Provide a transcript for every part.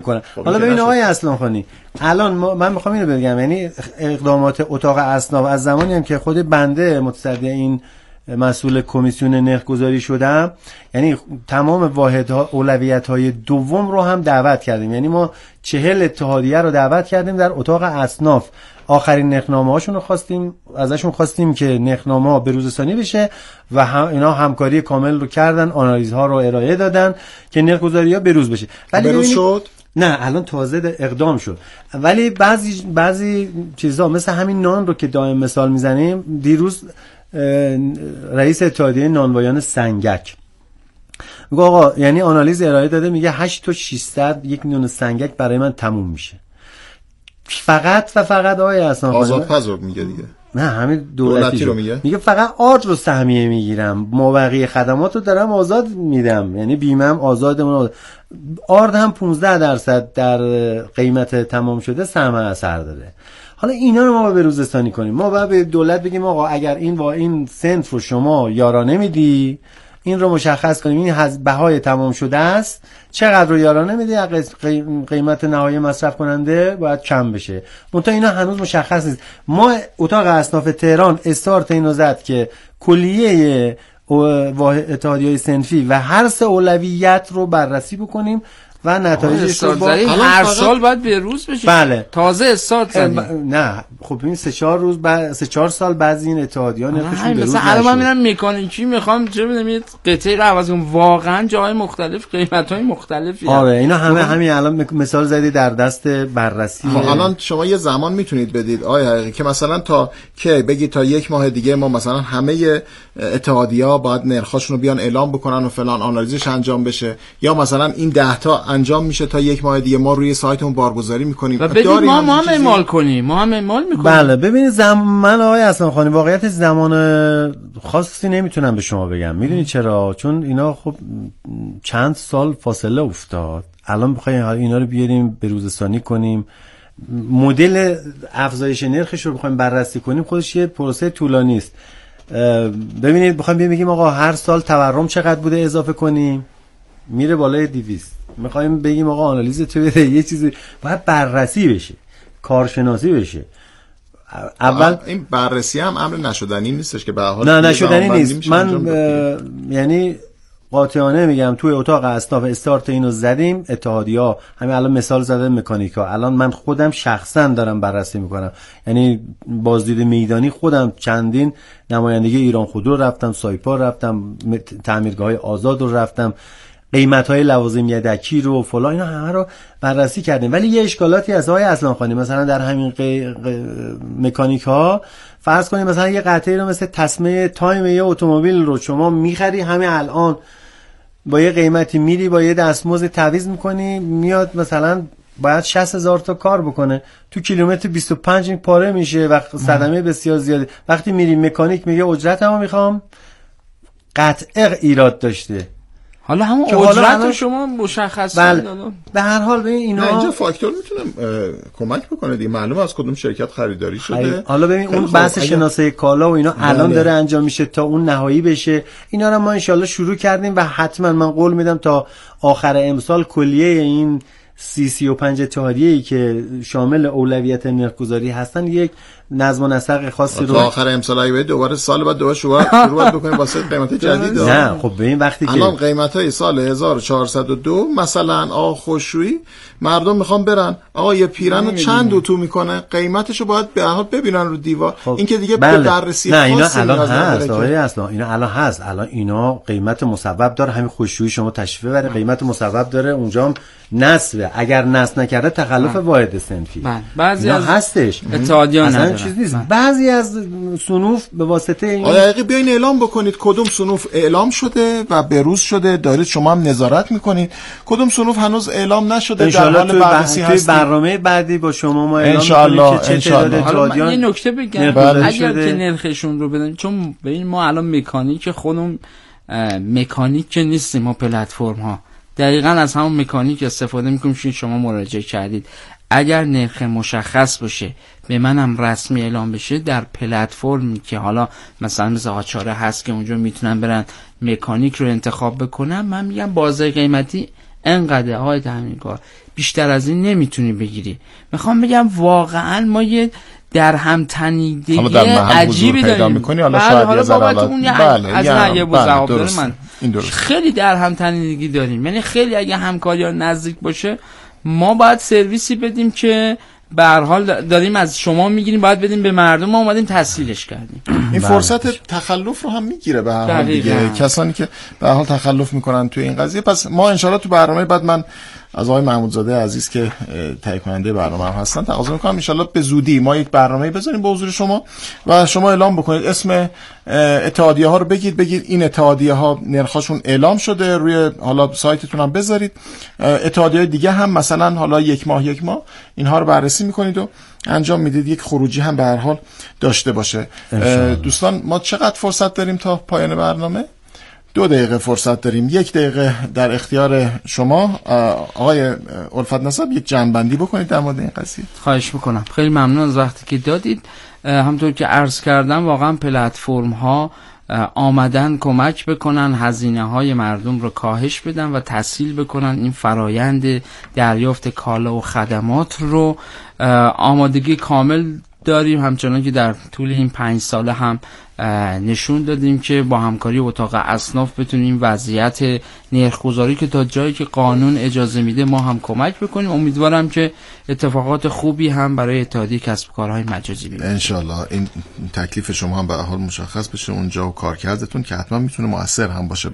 کنن. حالا ببین آقای اصلانخانی، الان من میخوام اینو بگم، یعنی اقدامات اتاق اصناف از زمانی هم که خود بنده متصدی این مسئول کمیسیون نرخ‌گذاری شدم، یعنی تمام واحدها اولویت‌های دوم رو هم دعوت کردیم. یعنی ما 40 اتحادیه رو دعوت کردیم در اتاق اصناف، آخرین نرخنامه‌هاشون رو ازشون خواستیم که نرخنامه‌ها بروزرسانی بشه و اینا همکاری کامل رو کردن، آنالیزها رو ارائه دادن که نرخ‌گذاری‌ها بروز بشه. ولی بروز شد؟ نه، الان تازه اقدام شد. ولی بعضی چیزا مثل همین نان رو که دائم مثال میزنیم، دیروز رئیس اتحادیه نانوایان سنگک میگه آقا، یعنی آنالیز ارائه داده، میگه 8 تا 600 یک نون سنگک برای من تموم میشه. فقط و فقط آقای اصلا آزاد پزور میگه دیگه، نه همین دولتی رو میگه فقط آرد رو سهمیه میگیرم، ما بقیه خدمات رو دارم آزاد میدم، یعنی بیمم آزادمون. آرد هم 15% در قیمت تمام شده سهم اثر داره. حالا اینا رو ما باید بروزرسانی کنیم. ما باید به دولت بگیم آقا اگر این صنف رو شما یارانه میدی، این رو مشخص کنیم، این بهای تمام شده است، چقدر رو یارانه میدی، قیمت نهایی مصرف کننده باید کم بشه. منتها اینا هنوز مشخص نیست. ما اتاق اصناف تهران استارت اینو زد که کلیه اتحادیه‌های صنفی و هر سه اولویت رو بررسی بکنیم و نتایجش رو هر سال باید به روز بشه. بله. تازه استارت زدیم. نه خب این 3-4 روز 3-4 سال بعضی این اتحادیه‌ها نرخشون به روز مثلا الان من میرم مکانیکی میخوام چه بدونم یه قطعه رو عوض کنم، واقعا جای مختلف قیمت‌های مختلفی. آره اینا همین الان مثال زدی در دست بررسی. الان شما یه زمان میتونید بدید آیا که مثلا تا که بگید تا 1 ماه دیگه ما مثلا همه اتحادیه‌ها باید نرخاشون رو بیان اعلام بکنن و فلان آنالیزش انجام بشه، یا مثلا این 10 تا انجام میشه تا 1 ماه دیگه ما روی سایتمون بارگذاری میکنیم و بدید ما هم اعمال کنیم، ما هم اعمال میکنیم. بله ببینید من آقای اصلانخانی واقعیت زمان خاصی نمیتونم به شما بگم. میدونید چرا؟ چون اینا خب چند سال فاصله افتاد. الان بخوایم اینا رو بیاریم به روزرسانی کنیم، مدل افزایش نرخش رو بخوایم بررسی کنیم، خودش یه پروسه طولانی است. ببینید بخوایم بگیم آقا هر سال تورم چقدر بوده اضافه کنیم، میره بالای 200. میخوایم بگیم آقا آنالیز تو بده، یه چیزی باید بررسی بشه، کارشناسی بشه. اول این بررسی هم امر نشدنی نیستش که به هر حال نه نشدنی نیست. من یعنی قاطعانه میگم توی اتاق اصناف استارت اینو زدیم. اتحادیه‌ها همین الان مثال زده مکانیکا، الان من خودم شخصا دارم بررسی میکنم، یعنی بازدید میدانی خودم چندین نمایندگی ایران خودرو رفتم، سایپا رفتم، تعمیرگاه‌های آزاد رو رفتم، قیمت‌های لوازم یدکی رو فلان، اینا همه رو بررسی کردیم. ولی یه اشکالاتی از آقای اصلانخانی مثلا در همین مکانیک ها، فرض کنیم مثلا یه قطعه رو مثل تسمه تایم یه اتومبیل رو شما میخری همین الان با یه قیمتی، میری با یه دستمزد تعویض میکنی، میاد مثلا باید 60,000 تا کار بکنه، تو کیلومتر 25 این پاره میشه و صدمه بسیار زیاده. وقتی میری مکانیک میگه اجرتمو میخوام، قطعه ایراد داشته. حالا همون اجرت شما مشخص بله. به هر حال ببین اینا اینجا فاکتور میتونه کمک بکنه دیگه، معلومه از کدوم شرکت خریداری شده. حالا ببین اون بحث شناسه کالا و اینا الان داره انجام میشه تا اون نهایی بشه. اینا رو ما انشالله شروع کردیم و حتما من قول میدم تا آخر امسال کلیه این 35 اتحادیه‌ای که شامل اولویت نرخ‌گذاری هستن یک نظم و نسق خاصی رو تا آخر امسال اگه دوباره سال بعد دوباره شروع بکنیم واسه قیمت جدید. نه خب ببین وقتی که الان قیمت‌های سال 1402 مثلا خوشرویی مردم میخوان برن آقا یه پیرن رو چند اتو میکنه، قیمتشو باید به هر حال ببینن رو دیوار. خب این که دیگه بله. به بررسی نه اینا الان هست اصلا اینا الان هست، الان اینا قیمت مصوب داره. همین خوشرویی شما تشریف ببره قیمت مصوب داره، اونجا هم نصبه، اگر نصب نکرده تخلف واحد صنفی. بعضی از هستش اتحادیه اصلا چیز نیست. بعضی از صنوف به واسطه این دقیقاً بیاین اعلام بکنید کدوم صنوف اعلام شده و بروز شده، دارید شما هم نظارت میکنید، کدوم صنوف هنوز اعلام نشده در حال بررسی هست. توی برنامه بعدی با شما ما اعلام می‌کنیم که چه تعداد اتحادیان. یه نکته بگم اگر که نرخشون رو بدن، چون ببین ما الان مکانیک خودمون مکانیک که نیستیم، ما پلتفرم ها دقیقاً از همون مکانیک استفاده میکنیم که شما مراجعه کردید. اگر نرخ مشخص باشه به منم رسمی اعلام بشه در پلتفرمی که حالا مثلا مثل آچاره هست که اونجا میتونن برن مکانیک رو انتخاب بکنن، من میگم بازه قیمتی انقدر آقای تامین‌کار، بیشتر از این نمیتونی بگیری. میخوام بگم واقعا ما یه در هم تنیدگی عجیبی داریم. حالا شاید حالا بابت اون از یه جواب داره من خیلی در هم تنیدگی داریم. یعنی خیلی اگه همکاری ها نزدیک باشه ما باید سرویسی بدیم که به هر حال داریم از شما میگیریم باید بدیم به مردم، ما اومدیم تسهیلش کردیم. این فرصت تخلف رو هم میگیره به هر حال دیگه، کسانی که به هر حال تخلف میکنن توی این قضیه. پس ما انشالله تو برنامه بعد من از آقای محمودزاده عزیز که تهیه کننده برنامه هم هستن تقاضا میکنم انشالله به زودی ما یک برنامه بذاریم به حضور شما و شما اعلام بکنید اسم اتحادیه ها رو بگید این اتحادیه ها نرخاشون اعلام شده، روی حالا سایتتون هم بذارید. اتحادیه دیگه هم مثلا حالا یک ماه اینها رو بررسی میکنید و انجام میدید، یک خروجی هم به هر حال داشته باشه. دوستان ما چقدر فرصت داریم تا پایان برنامه؟ 2 دقیقه فرصت داریم. 1 دقیقه در اختیار شما. آقای الفت نسب یک جمع‌بندی بکنید در مورد این قضیه. خواهش میکنم. خیلی ممنون از وقتی که دادید. همونطور که عرض کردم واقعا پلتفرم ها آمدن کمک بکنن، هزینه های مردم رو کاهش بدن و تسهیل بکنن این فرایند دریافت کالا و خدمات رو. آمادگی کامل داریم، همچنان که در طول این 5 ساله هم نشون دادیم که با همکاری اتاق اصناف بتونیم وضعیت نرخ‌گذاری که تا جایی که قانون اجازه میده ما هم کمک بکنیم. امیدوارم که اتفاقات خوبی هم برای اتحادیه کسب و کارهای مجازی ببینیم ان شاء الله. این تکلیف شما هم به حال مشخص بشه اونجا و کارکردتون که حتما میتونه مؤثر هم باشه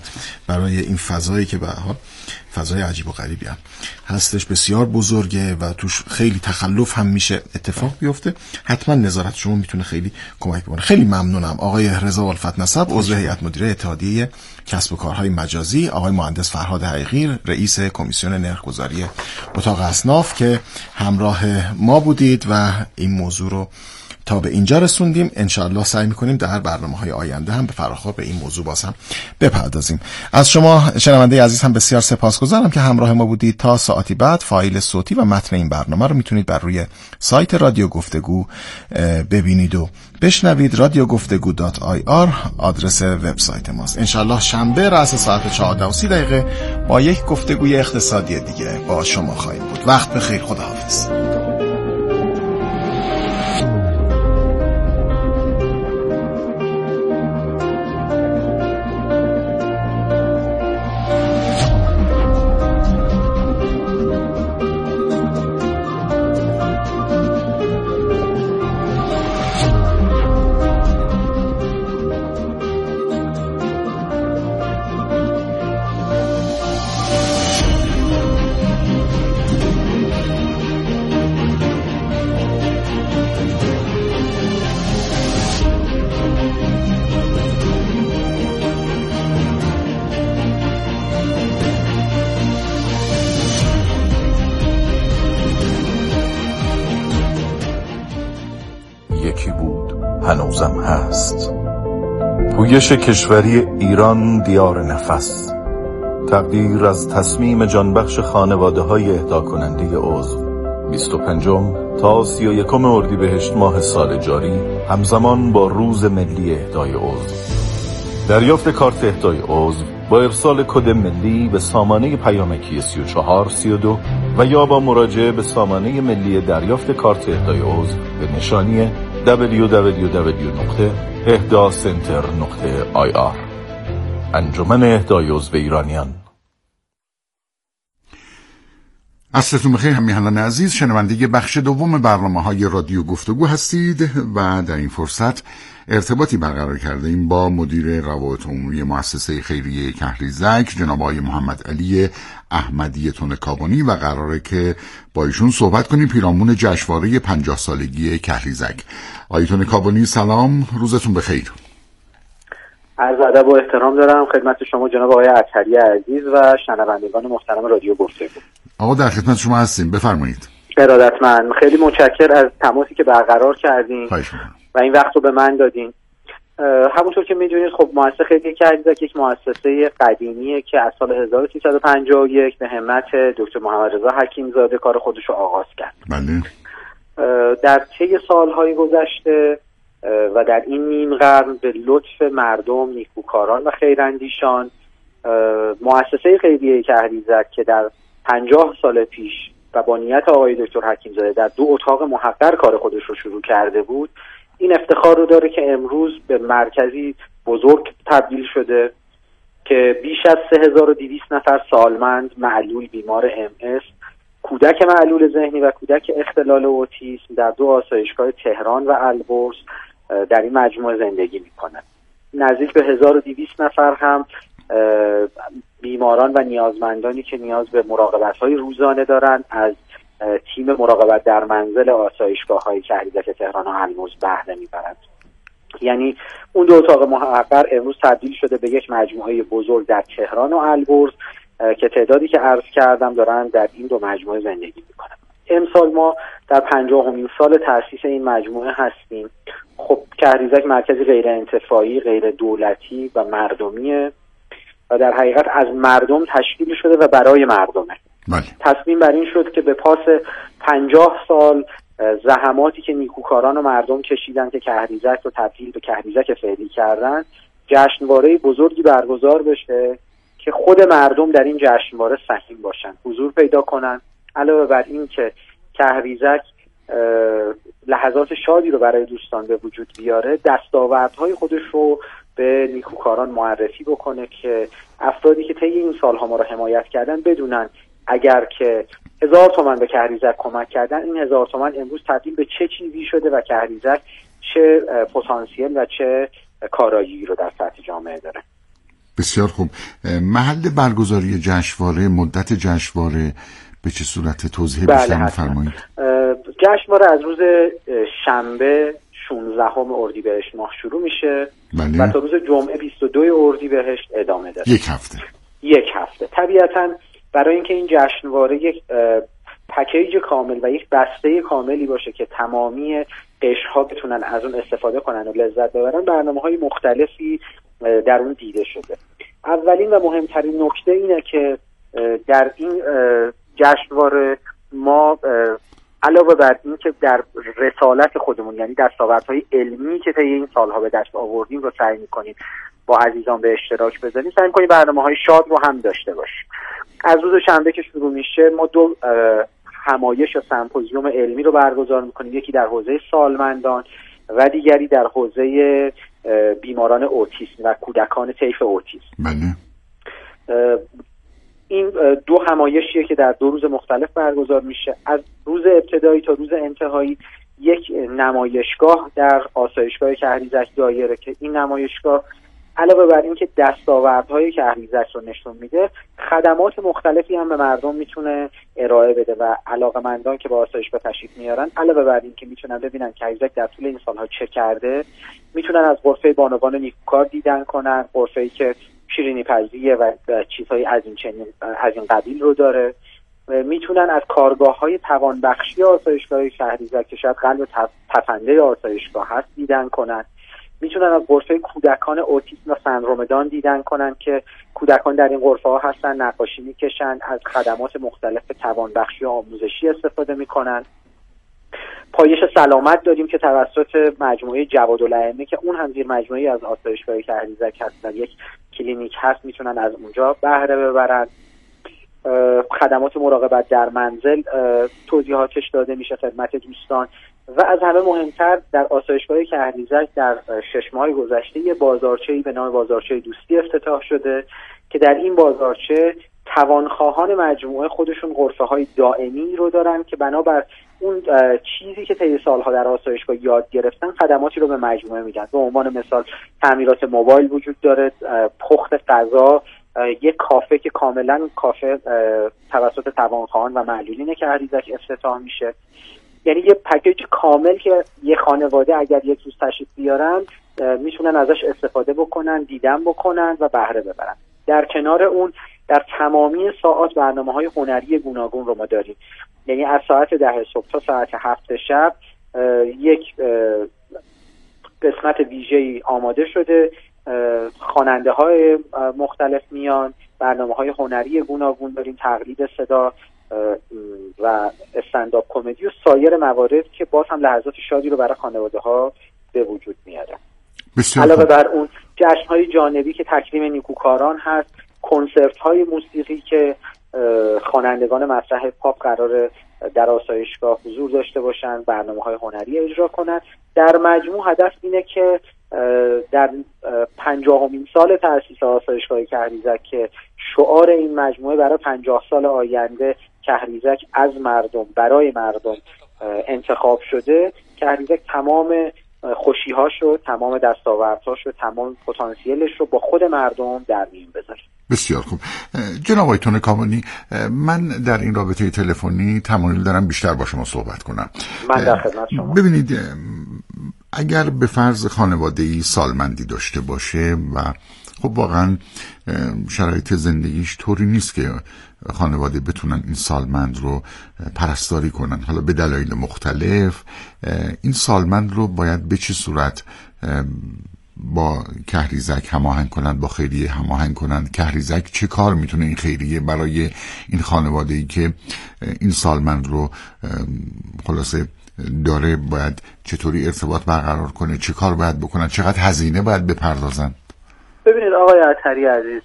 برای این فضایی که به حال فضای عجیب و غریبی هم هستش، بسیار بزرگه و توش خیلی تخلف هم میشه اتفاق بیفته. حتما نظارت شما میتونه خیلی کمک بکنه. خیلی ممنونم آقای رضا الفت نسب، عضو هیئت مدیره اتحادیه کسب و کارهای مجازی، آقای مهندس فرهاد حقیقی، رئیس کمیسیون نرخ‌گذاری اتاق اصناف که همراه ما بودید و این موضوع رو تا به اینجا رسوندیم. انشاءالله سعی میکنیم در برنامه‌های آینده هم به فراخور به این موضوع باز هم بپردازیم. از شما شنونده عزیز هم بسیار سپاسگزارم که همراه ما بودید. تا ساعتی بعد فایل صوتی و متن این برنامه رو میتونید بر روی سایت رادیو گفتگو ببینید و بشنوید. radiogftego.ir آدرس وبسایت ماست. انشاءالله شنبه رأس ساعت 14:30 با یک گفتگوی اقتصادی دیگه با شما خواهیم بود. وقت بخیر. خداحافظ. هنوزم هست. پویش کشوری ایران دیار نفس. تقدیر از تصمیم جانبخش خانواده های اهدا کننده عضو 25 تا 31 اردیبهشت ماه سال جاری همزمان با روز ملی اهدای عضو. دریافت کارت اهدای عضو با ارسال کد ملی به سامانه پیامکی 3432 و یا با مراجعه به سامانه ملی دریافت کارت اهدای عضو به نشانی www.ehdacenter.ir. انجمن اهدای عضو ایرانیان. عصرتون بخیر همیهنان عزیز، شنونده بخش دوم برنامه‌های رادیو گفتگو هستید و در این فرصت ارتباطی برقرار کردیم با مدیر روابط عمومی مؤسسه خیریه کهریزک جناب آقای محمد علی احمدی تنکابانی و قراره که با ایشون صحبت کنیم پیرامون جشنواره 50 سالگی کهریزک. آقای تنکابانی سلام، روزتون بخیر. عرض ادب و احترام دارم خدمت شما جناب آقای اطهری عزیز و شنوندگان محترم رادیو گفتگو. آقا در خدمت شما هستیم، بفرمایید. ارادتمند، خیلی متشکر از تماسی که برقرار کردین و این وقت رو به من دادین. همونطور که میدونید خب مؤسسه خیریه کهریزک یک مؤسسه قدیمیه که از سال 1351 به همت دکتر محمد رضا حکیمزاده کار خودش رو آغاز کرد. بله. در طی سالهای گذشته و در این نیم قرن به لطف مردم، نیکوکاران و خیراندیشان مؤسسه خیریه کهریزک که در 50 سال پیش و با نیت آقای دکتر حکیم‌زاده در 2 اتاق محقر کار خودش رو شروع کرده بود، این افتخار رو داره که امروز به مرکزی بزرگ تبدیل شده که بیش از 3200 نفر سالمند، معلول، بیمار MS، کودک معلول ذهنی و کودک اختلال اوتیسم در 2 آسایشگاه تهران و البرز در این مجموعه زندگی میکنند. نزدیک به 1200 نفر هم بیماران و نیازمندانی که نیاز به مراقبت‌های روزانه دارند از تیم مراقبت در منزل آسایشگاه‌های کهریزک تهران و البرز بهره میبرند. یعنی اون 2 اتاق محقر امروز تبدیل شده به یک مجموعه بزرگ در تهران و البرز که تعدادی که عرض کردم دارن در این 2 مجموعه زندگی میکنن. امسال ما در 50مین سال تأسیس این مجموعه هستیم. خب کهریزک مرکزی غیر انتفاعی، غیر دولتی و مردمیه و در حقیقت از مردم تشکیل شده و برای مردمه. تصمیم بر این شد که به پاس 50 سال زحماتی که نیکوکاران و مردم کشیدن که کهریزک رو تبدیل به کهریزک فعلی کردن، جشنواره بزرگی برگزار بشه که خود مردم در این جشنواره سهیم باشن، حضور پیدا کنن. علاوه بر این که کهریزک لحظات شادی رو برای دوستان به وجود بیاره، دستاوردهای خودش رو به نیکوکاران معرفی بکنه که افرادی که طی این سالها ما رو حمایت کردن بدونن اگر که 1000 تومان به کهریزک کمک کردن، این 1000 تومان امروز تبدیل به چه چیزی شده و کهریزک چه پتانسیل و چه کارایی رو در سطح جامعه داره. بسیار خوب. محل برگزاری جشنواره، مدت جشنواره به چه صورت توضیح بیشتر می‌فرمایید؟ جشنواره از روز شنبه 16 اردیبهشت ماه شروع میشه و تا روز جمعه 22 اردیبهشت ادامه داره. یک هفته. طبیعتاً برای اینکه این جشنواره یک پکیج کامل و یک بسته کاملی باشه که تمامی قشرها بتونن از اون استفاده کنن و لذت ببرن، برنامه‌های مختلفی در اون دیده شده. اولین و مهمترین نکته اینه که در این جشنواره ما علاوه بر این که در رسالت خودمون، یعنی دستاوردهای علمی که طی این سالها به دست آوردیم رو سعی می‌کنیم با عزیزان به اشتراک بذاریم، سعی می‌کنیم برنامه‌های شاد رو هم داشته باشیم. از روز شنبه که شروع میشه ما 2 همایش یا سمپوزیوم علمی رو برگزار می‌کنیم، یکی در حوزه سالمندان و دیگری در حوزه بیماران اوتیسم و کودکان طیف اوتیسم. این 2 همایشیه که در 2 روز مختلف برگزار میشه. از روز ابتدایی تا روز انتهایی یک نمایشگاه در آسایشگاه کهریزک دایره که این نمایشگاه علاوه بر این که دستاوردهای کهریزک رو نشون میده، خدمات مختلفی هم به مردم میتونه ارائه بده و علاقه‌مندان که با آسایشگاه تشریف میارن، علاوه بر این که میتونن ببینن کهریزک در طول این سالها چه کرده، میتونن از غرفه بانوان نیکوکار دیدن کنن، غرفه‌ای که شیرینی پزیه و چیزهای از این قبیل رو داره. میتونن از کارگاه‌های توانبخشی آسایشگاه کهریزک که شاید قلب تپنده آسایشگاه هست دیدن کنن. میتونن از غرفه کودکان اوتیسم و سندروم دان دیدن کنن که کودکان در این غرفه ها هستن، نقاشی میکشن، از خدمات مختلف توانبخشی و آموزشی استفاده میکنن. پایش سلامت داریم که توسط مجموعه جوادالائمه که اون هم زیر مجموعه از آسایشگاه کهریزک هستن، یک کلینیک هست، میتونن از اونجا بهره ببرن. خدمات مراقبت در منزل توضیحاتش داده میشه خدمت دوستان. و از همه مهمتر در آسایشگاه کهریزک در 6 ماه گذشته یه بازارچه‌ای به نام بازارچه دوستی افتتاح شده که در این بازارچه توانخواهان مجموعه خودشون غرفه‌های دائمی رو دارن که بنابر اون چیزی که طی سالها در آسایشگاه یاد گرفتن خدماتی رو به مجموعه میدن. به عنوان مثال تعمیرات موبایل وجود داره، پخت غذا، یک کافه که کاملا کافه توسط توانخواهان و معلولین کهریزک افتتاح میشه. یعنی یه پکیج کامل که یه خانواده اگر یک روز تشریف بیارن میتونن ازش استفاده بکنن، دیدن بکنن و بهره ببرن. در کنار اون در تمامی ساعات برنامه‌های هنری گوناگون رو ما داریم. یعنی از ساعت 10 صبح تا ساعت 7 شب یک قسمت ویژه‌ای آماده شده، خواننده‌های مختلف میان، برنامه‌های هنری گوناگون داریم، تقلید صدا و استندآپ کمدی و سایر موارد که باز هم لحظات شادی رو برای خانواده‌ها به وجود میاره. علاوه بر اون جشن‌های جانبی که تکریم نیکوکاران هست، کنسرت های موسیقی که خوانندگان مسرح پاپ قراره در آسایشگاه حضور داشته باشن، برنامه‌های هنری اجرا کنن. در مجموع هدف اینه که در 50مین سال تأسیس آسایشگاه کهریزک که شعار این مجموعه برای 50 سال آینده کهریزک از مردم برای مردم انتخاب شده، کهریزک تمام خوشی‌هاش رو، تمام دستاوردهاش رو، تمام پتانسیلش رو با خود مردم در میون بذاره. بسیار خوب. جناب آقای تونکامانی، من در این رابطه تلفنی تمایل دارم بیشتر با شما صحبت کنم. من در خدمت شما. ببینید، اگر به فرض خانواده‌ای سالمندی داشته باشه و خب واقعا شرایط زندگیش طوری نیست که خانواده بتونن این سالمند رو پرستاری کنن، حالا به دلایل مختلف، این سالمند رو باید به چه صورت با کهریزک هماهنگ کنن، با خیریه هماهنگ کنن؟ کهریزک چه کار میتونه این خیریه برای این خانواده‌ای که این سالمند رو خلاصه داره باید چطوری ارتباط برقرار کنه؟ چه کار باید بکنن؟ چقدر هزینه باید بپردازن؟ ببینید آقای عطری عزیز،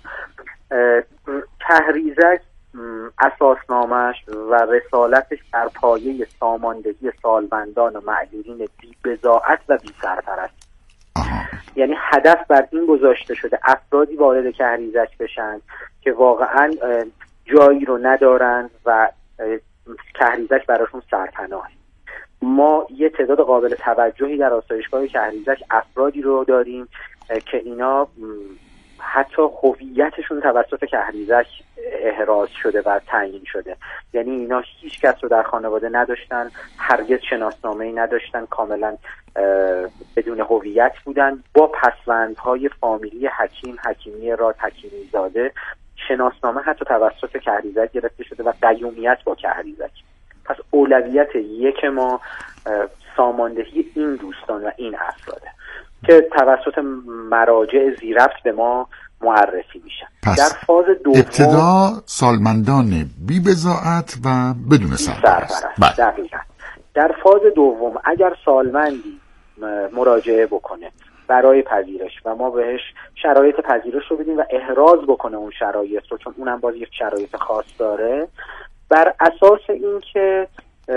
کهریزک اساسنامش و رسالتش بر پایه ساماندهی سالمندان و معلولین بی‌بضاعت و بی‌سرپرست. یعنی هدف بر این گذاشته شده افرادی وارد کهریزک بشن که واقعا جایی رو ندارن و کهریزک براشون سرپناه. ما یه تعداد قابل توجهی در آسایشگاه کهریزک افرادی رو داریم که اینا حتی هویتشون توسط کهریزک احراز شده و تعیین شده. یعنی اینا هیچ کس رو در خانواده نداشتن، هرگز شناسنامه‌ای نداشتن، کاملا بدون هویت بودن. با پسوندهای فامیلی حکیمی راد حکیمی زاده شناسنامه حتی توسط کهریزک گرفته شده و قیومیت با کهریزک. پس اولویت یک ما ساماندهی این دوستان و این افراده که توسط مراجع ذی‌ربط به ما معرفی میشن. در فاز دوم ابتدا سالمندان بی بضاعت و بدون سرپرست. دقیقاً. در فاز دوم اگر سالمندی مراجعه بکنه برای پذیرش و ما بهش شرایط پذیرش رو بدیم و احراز بکنه اون شرایط رو، چون اونم باز یک شرایط خاص داره، بر اساس این که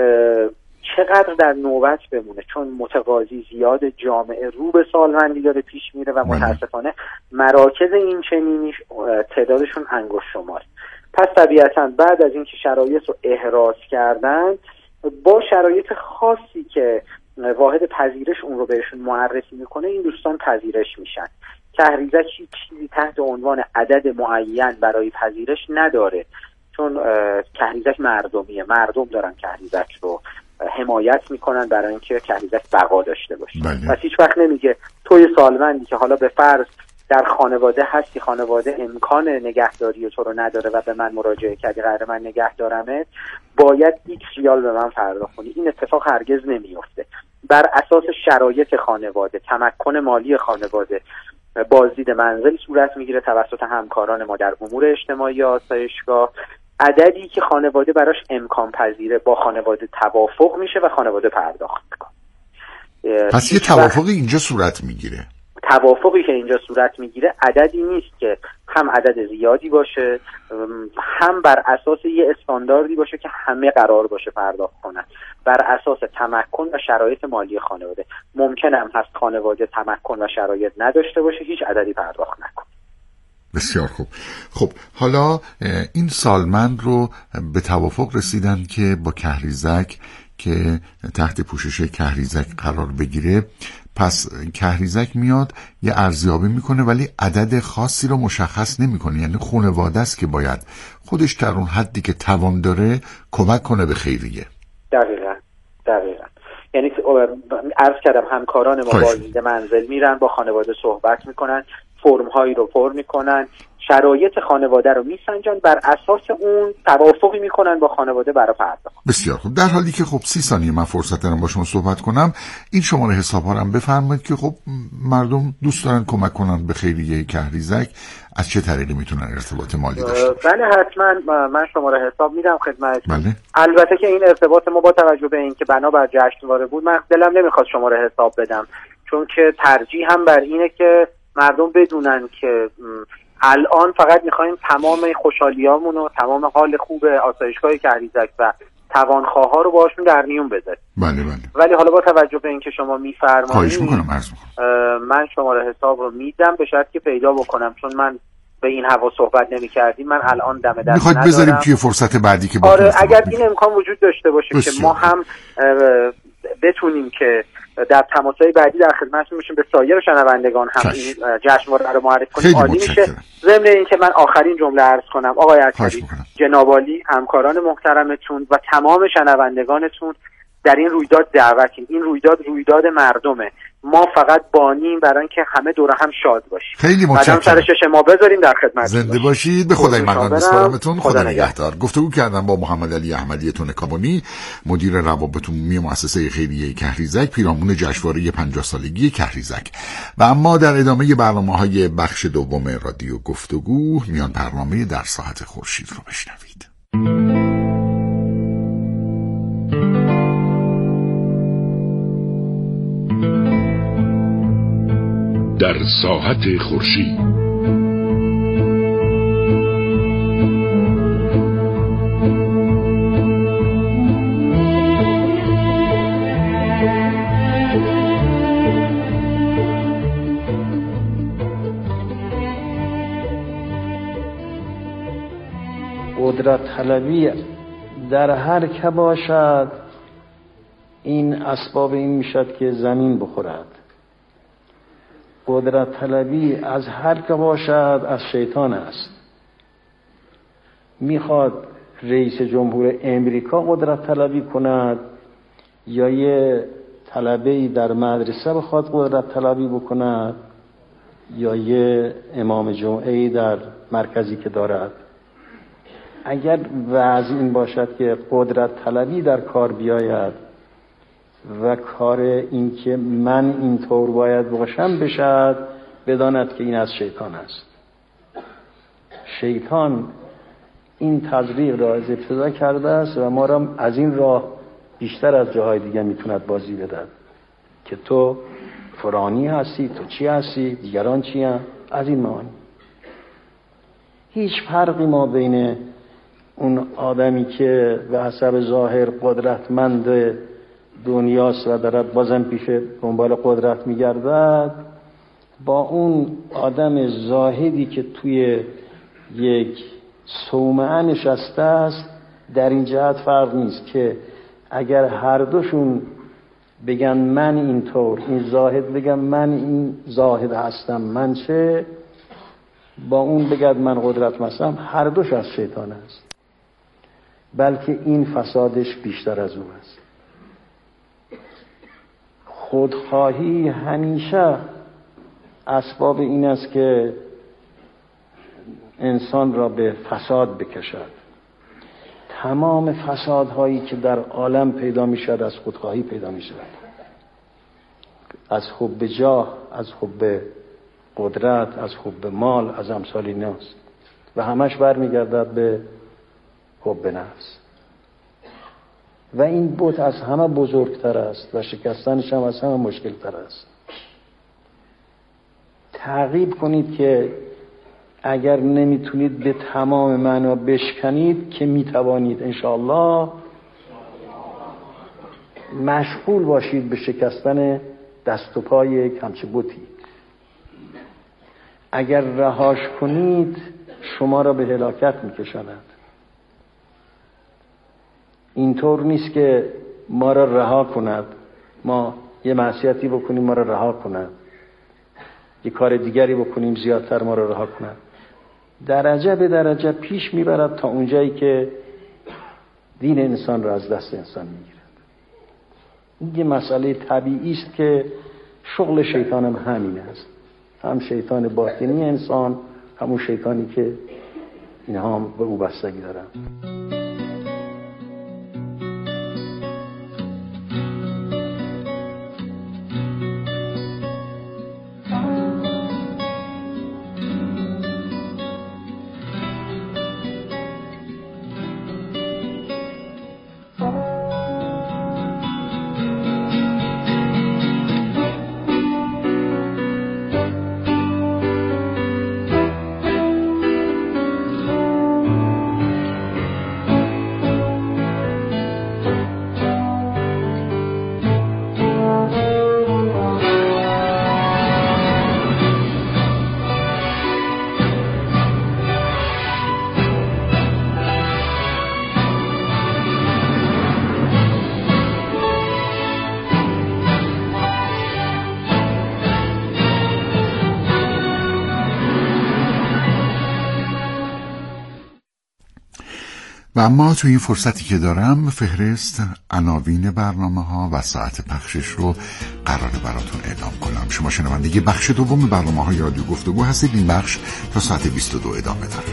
چقدر در نوبت بمونه، چون متقاضی زیاد، جامعه رو به سالمندی داره پیش میره و متاسفانه مراکز این چنینی تعدادشون انگشت شمار. پس طبیعتا بعد از اینکه شرایط رو احراز کردن، با شرایط خاصی که واحد پذیرش اون رو بهشون معرفی میکنه، این دوستان پذیرش میشن. کهریزک هیچ چیزی تحت عنوان عدد معین برای پذیرش نداره، چون کهریزک مردمیه، مردم دارن کهریزک رو حمایت میکنن برای اینکه کهریزک بقا داشته باشه. پس هیچ وقت نمیگه توی سالمندی که حالا به فرض در خانواده هستی، خانواده امکان نگهداری تو رو نداره و به من مراجعه کردی، قرار من نگه دارمت، باید ایکس ریال به من پرداخت کنی. این اتفاق هرگز نمیفته. بر اساس شرایط خانواده، تمکن مالی خانواده، بازدید منزل صورت میگیره توسط همکاران ما در امور اجتماعی آسایشگاه. عددی که خانواده براش امکان پذیره با خانواده توافق میشه و خانواده پرداخت میکنه. پس یه توافقی اینجا صورت میگیره. توافقی که اینجا صورت میگیره عددی نیست که هم عدد زیادی باشه، هم بر اساس یه استانداردی باشه که همه قرار باشه پرداخت کنن. بر اساس تمکن و شرایط مالی خانواده. ممکن هم هست خانواده تمکن و شرایط نداشته باشه، هیچ عددی پرداخت نکنه. بسیار خوب. خب حالا این سالمند رو به توافق رسیدن که با کهریزک که تحت پوشش کهریزک قرار بگیره. پس کهریزک میاد یه ارزیابی میکنه ولی عدد خاصی رو مشخص نمیکنه. یعنی خانواده است که باید خودش در اون حدی که توان داره کمک کنه به خیریه. دقیقاً. یعنی عرض کردم همکاران ما بازدید منزل میرن، با خانواده صحبت میکنن، فرم هایی رو پر میکنن، شرایط خانواده رو میسنجن، بر اساس اون توافقی میکنن با خانواده برای پرداخت. بسیار خوب. در حالی که خب 30 ثانیه من فرصت دارم با شما صحبت کنم، این شماره حساب ها رو هم بفرمایید که خب مردم دوست دارن کمک کنن به خیریه کهریزک، از چه طریقی میتونن ارتباط مالی داشته باشن؟ بله حتما من شماره حساب میدم خدمتتون. بله. البته که این ارتباط ما با توجه به اینکه بنابر جشنواره بود، من دلم نمیخواد شماره حساب بدم، چون که ترجیح هم بر اینه که مردم بدونن که الان فقط میخوایم تمام خوشحالیامون و تمام حال خوب آسایشگاه کهریزک و توانخواها رو باشون در میون بذاریم. بله. ولی حالا با توجه به اینکه شما میفرمایید خواهش میکنم عرض میکنم من شماره حساب رو میدم به شرطی که پیدا بکنم، چون من به این هوا صحبت نمی‌کردیم. من الان دم دست میخواید بذاریم توی فرصت بعدی که آره اگر این امکان وجود داشته باشه که ما هم بتونیم که در تماس‌های بعدی در خدمتتون میشیم به سایر شنوندگان هم این جشنواره رو معرفی کنیم عالی میشه. ضمن اینکه من آخرین جمله عرض کنم آقای عطاری، جناب عالی، همکاران محترمتون و تمام شنوندگانتون در این رویداد دعوتیم. این رویداد مردمه، ما فقط بانیم برای اینکه همه دور هم شاد باشیم. خیلی متشکرم. سر شش ما بذاریم در خدمت. زنده باشید. به خدای مردان بسپارمتون. خدا نگهدار. گفتگو کردم با محمد علی احمدی تونکابونی، مدیر روابط عمومی مؤسسه خیریه کهریزک، پیرامون جشنواره 50 سالگی کهریزک. و اما در ادامه برنامه‌های بخش دوم رادیو گفتگو، میان برنامه در ساعت خورشید رو بشنوید. در ساعت خورشید قدرت طلبی در هر که باشد این اسباب این میشد که زمین بخورد. قدرت طلبی از هر که باشد از شیطان است. میخواد رئیس جمهور امریکا قدرت طلبی کند یا یه طلبه‌ای در مدرسه بخواد قدرت طلبی بکند یا یه امام جمعه‌ای در مرکزی که دارد. اگر وضع این باشد که قدرت طلبی در کار بیاید و کار این که من اینطور باید باشم بشد، بداند که این از شیطان است. شیطان این تزریق را از ابتدا کرده است و ما را از این راه بیشتر از جاهای دیگه میتوند بازی بدهد که تو فرانی هستی، تو چی هستی، دیگران چی هم؟ از این معانی هیچ فرقی ما بین اون آدمی که به حسب ظاهر قدرتمند دنیاست و دارد بازم پیش دنبال قدرت میگردد با اون آدم زاهدی که توی یک صومعه نشسته است در این جهت فرق نیست که اگر هر دوشون بگن من اینطور، این زاهد بگم من این زاهد هستم، من چه، با اون بگد من قدرت هستم، هر دوش از شیطان است. بلکه این فسادش بیشتر از اون است. خودخواهی همیشه اسباب این است که انسان را به فساد بکشد. تمام فسادهایی که در عالم پیدا می شود از خودخواهی پیدا می شود. از حب جاه، از حب قدرت، از حب مال، از امثال ایناست و همش برمیگردد به حب نفس. و این بت از همه بزرگتر است و شکستنش هم از همه مشکلتر است. تعقیب کنید که اگر نمیتونید به تمام معنا بشکنید که میتوانید انشاءالله مشغول باشید به شکستن دست و پای یک همچه بتی. اگر رهاش کنید شما را به هلاکت میکشاند. اینطور نیست که ما را رها کند، ما یه معصیتی بکنیم ما را رها کند، یه کار دیگری بکنیم زیادتر ما را رها کند. درجه به درجه پیش میبرد تا اونجایی که دین انسان را از دست انسان میگیرد. این یه مسئله طبیعی است که شغل شیطان هم همین است. هم شیطان باطنی انسان، همون شیطانی که اینها هم به او بستگی دارن. و اما تو این فرصتی که دارم فهرست عناوین برنامه‌ها و ساعت پخشش رو قراره براتون اعلام کنم. شما شنونده بخش دوم برنامه‌های رادیو گفتگو هستید. این بخش تا ساعت 22 ادامه داره.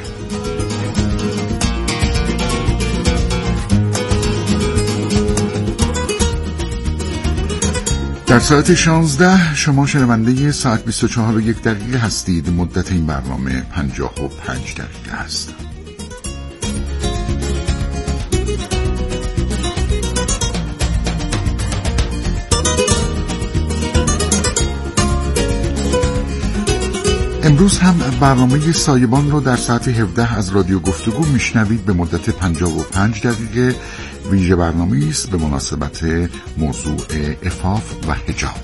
در ساعت 16 شما شنونده ساعت 24:01 هستید. مدت این برنامه 55 دقیقه هست. امروز هم برنامه سایبان رو در ساعت 17 از رادیو گفتگو میشنوید به مدت 55 دقیقه. ویژه برنامه است به مناسبت موضوع عفاف و حجاب.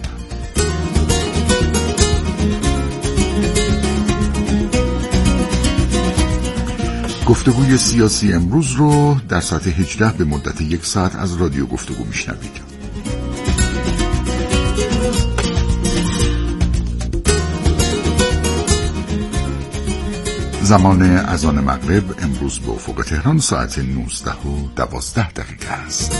گفتگوی سیاسی امروز رو در ساعت 18 به مدت 1 ساعت از رادیو گفتگو میشنوید. زمان اذان مغرب امروز به افق تهران ساعت 19:12 است.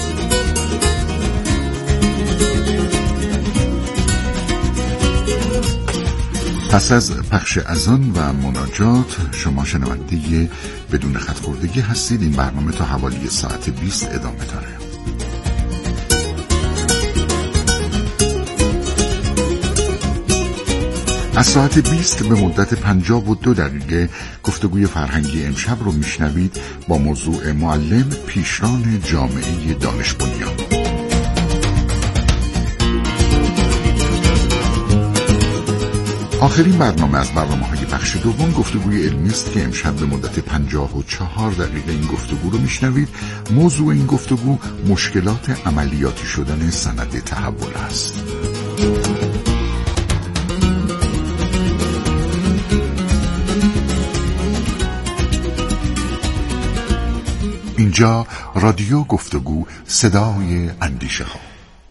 پس از پخش اذان و مناجات شما شنونده بدون خط خوردگی هستید. این برنامه تا حوالی ساعت 20 ادامه داره. از ساعت 20 به مدت 52 دقیقه گفتگوی فرهنگی امشب رو میشنوید با موضوع معلم پیشران جامعه دانش بنیان. آخرین برنامه از برنامه‌های بخش دوم گفتگوی علمی است که امشب به مدت 54 دقیقه این گفتگو رو میشنوید. موضوع این گفتگو مشکلات عملیاتی شدن سند تحول است. اینجا رادیو گفتگو، صدای اندیشه ها.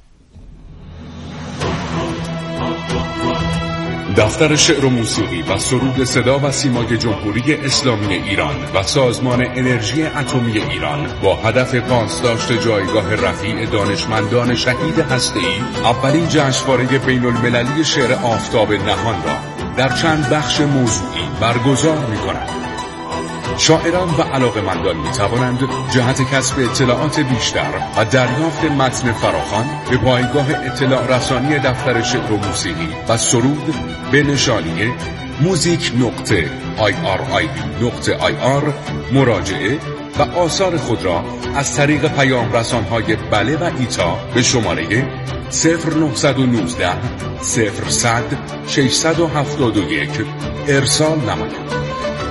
دفتر شعر و موسیقی و سرود صدا و سیمای جمهوری اسلامی ایران و سازمان انرژی اتمی ایران با هدف پاسداشت جایگاه رفیع دانشمندان شهید هسته‌ای اولین جشنواره بین المللی شعر آفتاب نهان را در چند بخش موضوعی برگزار می‌کند. شاعران و علاقه‌مندان می‌توانند جهت کسب اطلاعات بیشتر و دریافت متن فراخوان به پایگاه اطلاع رسانی دفتر شعر و موسیقی و سرود به نشانی music.irib.ir مراجعه و آثار خود را از طریق پیام رسان‌های بله و ایتا به شماره 0919 0100 671 ارسال نمایید.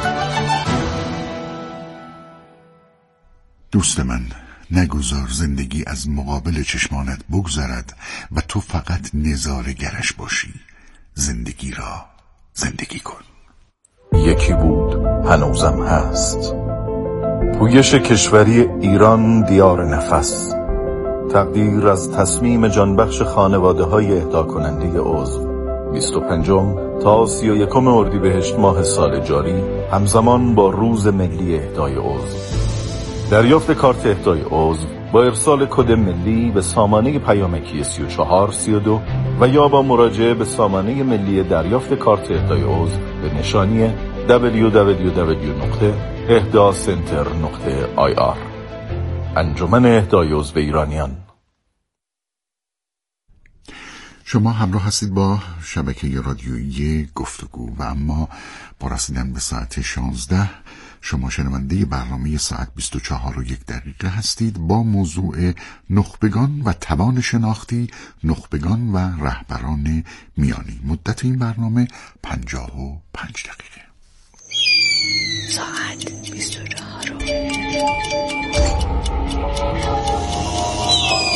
دوست من، نگذار زندگی از مقابل چشمانت بگذرد و تو فقط نظاره‌گرش باشی. زندگی را زندگی کن. یکی بود هنوزم هست. پویش کشوری ایران دیار نفس. تقدیر از تصمیم جانبخش خانواده‌های اهدا کننده عضو 25 تا 31 اردیبهشت ماه سال جاری همزمان با روز ملی اهدای عضو. دریافت کارت اهدای عضو با ارسال کد ملی به سامانه پیامکی 3432 و یا با مراجعه به سامانه ملی دریافت کارت اهدای عضو به نشانی www.ehdacenter.ir. انجمن اهدای عضو ایرانیان. شما همراه هستید با شبکه رادیویی گفتگو و اما با رسیدن به ساعت 16 شما شنونده برنامه ساعت 24:01 هستید با موضوع نخبگان و توان شناختی، نخبگان و رهبران میانی. مدت این برنامه 55 دقیقه. ساعت 24.